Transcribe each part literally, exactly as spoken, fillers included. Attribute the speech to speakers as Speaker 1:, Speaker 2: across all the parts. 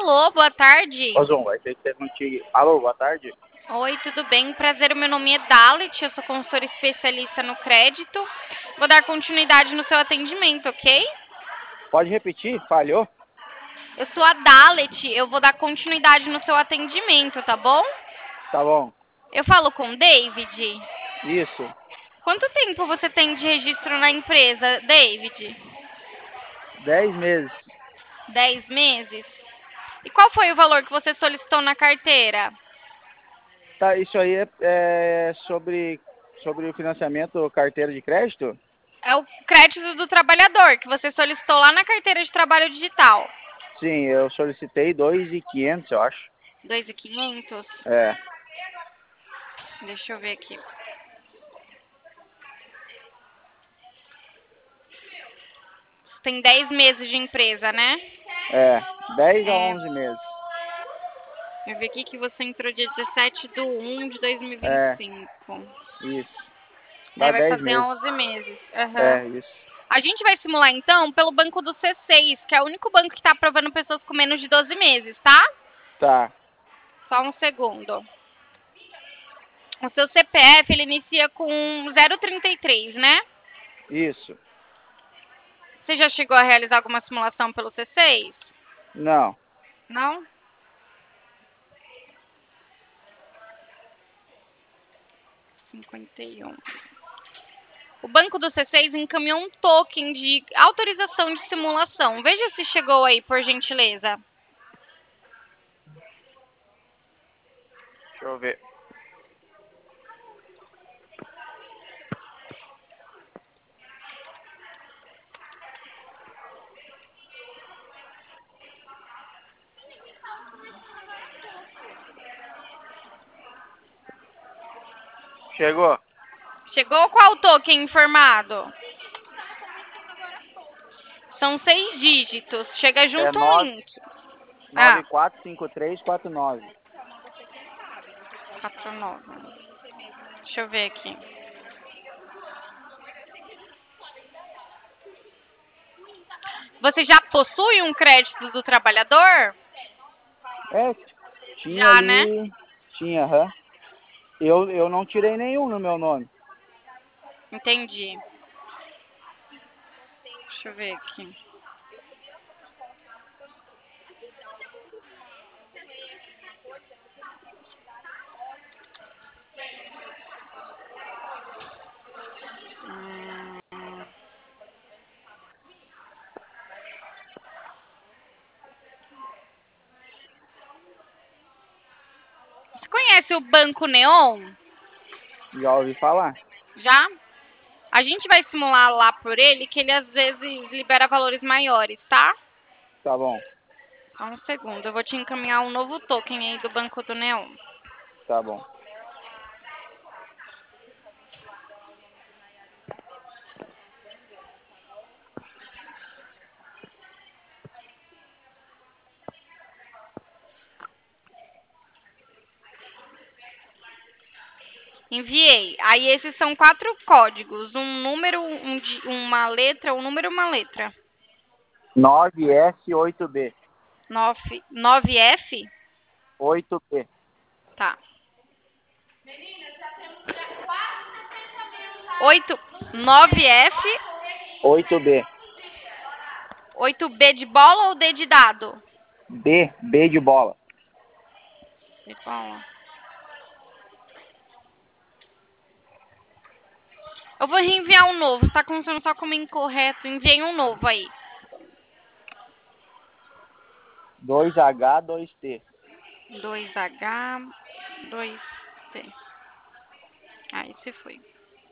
Speaker 1: Alô, boa tarde.
Speaker 2: Ô, João, vai ter que ser contigo. Alô, boa tarde.
Speaker 1: Oi, tudo bem? Prazer, o meu nome é Dalit, eu sou consultora especialista no crédito. Vou dar continuidade no seu atendimento, ok?
Speaker 2: Pode repetir? Falhou?
Speaker 1: Eu sou a Dalit, eu vou dar continuidade no seu atendimento, tá bom?
Speaker 2: Tá bom.
Speaker 1: Eu falo com o David.
Speaker 2: Isso.
Speaker 1: Quanto tempo você tem de registro na empresa, David?
Speaker 2: Dez meses.
Speaker 1: Dez meses? E qual foi o valor que você solicitou na carteira?
Speaker 2: Tá, isso aí é, é sobre, sobre o financiamento carteira de crédito?
Speaker 1: É o crédito do trabalhador que você solicitou lá na carteira de trabalho digital.
Speaker 2: Sim, eu solicitei dois mil e quinhentos, eu acho.
Speaker 1: dois mil e quinhentos?
Speaker 2: É.
Speaker 1: Deixa eu ver aqui. Tem dez meses de empresa, né?
Speaker 2: É. Dez a
Speaker 1: É,
Speaker 2: onze meses.
Speaker 1: eu vi aqui que você entrou dia dezessete de um de dois mil e vinte e
Speaker 2: É,
Speaker 1: cinco.
Speaker 2: isso.
Speaker 1: Aí
Speaker 2: Dá
Speaker 1: vai
Speaker 2: dez
Speaker 1: fazer
Speaker 2: meses.
Speaker 1: onze meses. Aham.
Speaker 2: É, isso.
Speaker 1: A gente vai simular, então, pelo banco do C seis, que é o único banco que está aprovando pessoas com menos de doze meses, tá?
Speaker 2: Tá.
Speaker 1: Só um segundo. O seu C P F, ele inicia com zero trinta e três, né?
Speaker 2: Isso.
Speaker 1: Você já chegou a realizar alguma simulação pelo C seis?
Speaker 2: Não.
Speaker 1: Não? cinquenta e um. O banco do C seis encaminhou um token de autorização de simulação. Veja se chegou aí, por gentileza.
Speaker 2: Deixa eu ver. Chegou?
Speaker 1: Chegou qual token informado? São seis dígitos. Chega
Speaker 2: É
Speaker 1: junto um
Speaker 2: nove
Speaker 1: link.
Speaker 2: nove
Speaker 1: Ah,
Speaker 2: quatro cinco três quatro nove.
Speaker 1: quatro nove. Deixa eu ver aqui. Você já possui um crédito do trabalhador?
Speaker 2: É, tinha
Speaker 1: Já, né?
Speaker 2: ali. Tinha, aham. Eu, eu não tirei nenhum no meu nome.
Speaker 1: Entendi. Deixa eu ver aqui. Hum. Você conhece o Banco Neon?
Speaker 2: Já ouvi falar?
Speaker 1: Já? A gente vai simular lá por ele, que ele às vezes libera valores maiores, tá?
Speaker 2: Tá bom,
Speaker 1: Só um segundo, eu vou te encaminhar um novo token aí do Banco do Neon.
Speaker 2: tá bom.
Speaker 1: Enviei. Aí esses são quatro códigos, um número, um, di- uma letra, um número, uma letra.
Speaker 2: nove S oito B.
Speaker 1: nove F?
Speaker 2: oito B.
Speaker 1: Tá. oito, nove F,
Speaker 2: oito B.
Speaker 1: oito B de bola ou D de dado?
Speaker 2: B. B de bola.
Speaker 1: De bola. Eu vou reenviar um novo, está funcionando só como incorreto. Enviei um novo aí.
Speaker 2: dois H dois T.
Speaker 1: dois H, dois T. Ah, esse foi.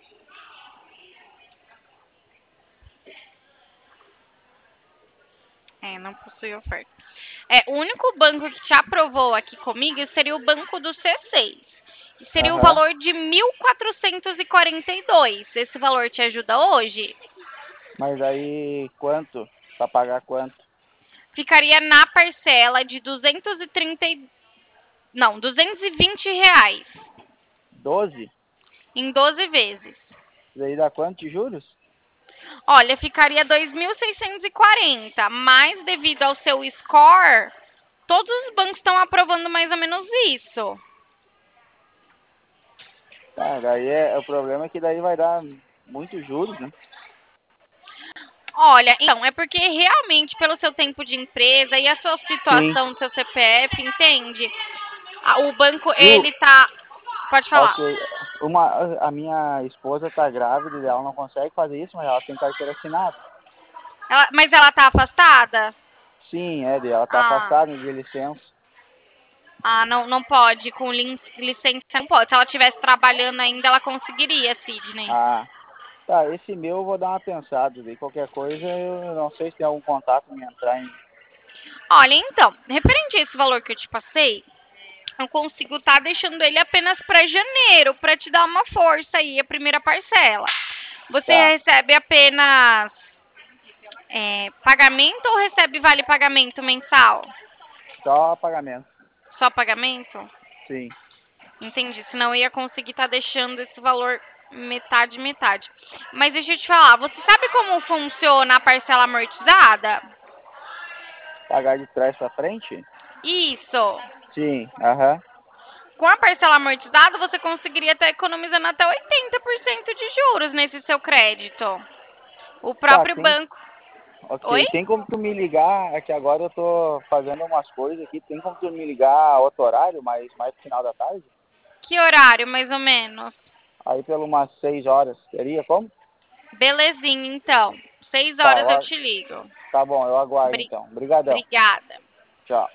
Speaker 1: É, não possui oferta. É, o único banco que te aprovou aqui comigo seria o banco do C seis. E seria o
Speaker 2: Aham.
Speaker 1: valor de mil quatrocentos e quarenta e dois. Esse valor te ajuda hoje?
Speaker 2: Mas aí quanto? Pra pagar quanto?
Speaker 1: Ficaria na parcela de duzentos e trinta e- não, duzentos e vinte reais
Speaker 2: doze?
Speaker 1: em doze vezes.
Speaker 2: Isso aí dá quanto de juros?
Speaker 1: Olha, ficaria dois mil seiscentos e quarenta, mas devido ao seu score, todos os bancos estão aprovando mais ou menos isso.
Speaker 2: Tá, daí é, o problema é que daí vai dar muitos juros, né?
Speaker 1: Olha, então, é porque realmente pelo seu tempo de empresa e a sua
Speaker 2: Sim.
Speaker 1: situação do seu C P F, entende? A- O banco,
Speaker 2: Viu?
Speaker 1: ele tá... Pode falar.
Speaker 2: Ok. Uma, a minha esposa tá grávida e ela não consegue fazer isso, mas ela tem carteira assinada.
Speaker 1: Ela- mas ela tá afastada?
Speaker 2: Sim, é, daí ela tá
Speaker 1: Ah,
Speaker 2: afastada de licença.
Speaker 1: ah não, não pode, com lin- licença não pode. Se ela estivesse trabalhando ainda, ela conseguiria, Sidney.
Speaker 2: Ah, tá, esse meu eu vou dar uma pensada, daí qualquer coisa eu não sei se tem algum contato em entrar em...
Speaker 1: Olha, então, referente a esse valor que eu te passei, eu consigo estar deixando ele apenas para janeiro, para te dar uma força aí, a primeira parcela. Você
Speaker 2: Tá,
Speaker 1: recebe apenas é, pagamento ou recebe vale pagamento mensal?
Speaker 2: só pagamento.
Speaker 1: Só pagamento?
Speaker 2: Sim.
Speaker 1: Entendi. Senão eu ia conseguir estar deixando esse valor metade, metade. Mas deixa eu te falar, você sabe como funciona a parcela amortizada?
Speaker 2: Pagar de trás pra frente?
Speaker 1: Isso.
Speaker 2: Sim, aham.
Speaker 1: Com a parcela amortizada, você conseguiria estar economizando até oitenta por cento de juros nesse seu crédito. O
Speaker 2: Tá,
Speaker 1: próprio
Speaker 2: tem,
Speaker 1: banco. Oi?
Speaker 2: ok. Tem como tu me ligar, é que agora eu tô fazendo umas coisas aqui, tem como tu me ligar outro horário, mais, mais no final da tarde?
Speaker 1: Que horário, mais ou menos?
Speaker 2: Aí pelo umas seis horas, teria como?
Speaker 1: Belezinha, então. Seis
Speaker 2: Tá,
Speaker 1: horas
Speaker 2: eu
Speaker 1: eu
Speaker 2: a-
Speaker 1: te ligo.
Speaker 2: tá bom, eu aguardo
Speaker 1: Bri-
Speaker 2: então. Obrigadão.
Speaker 1: Obrigada.
Speaker 2: Tchau.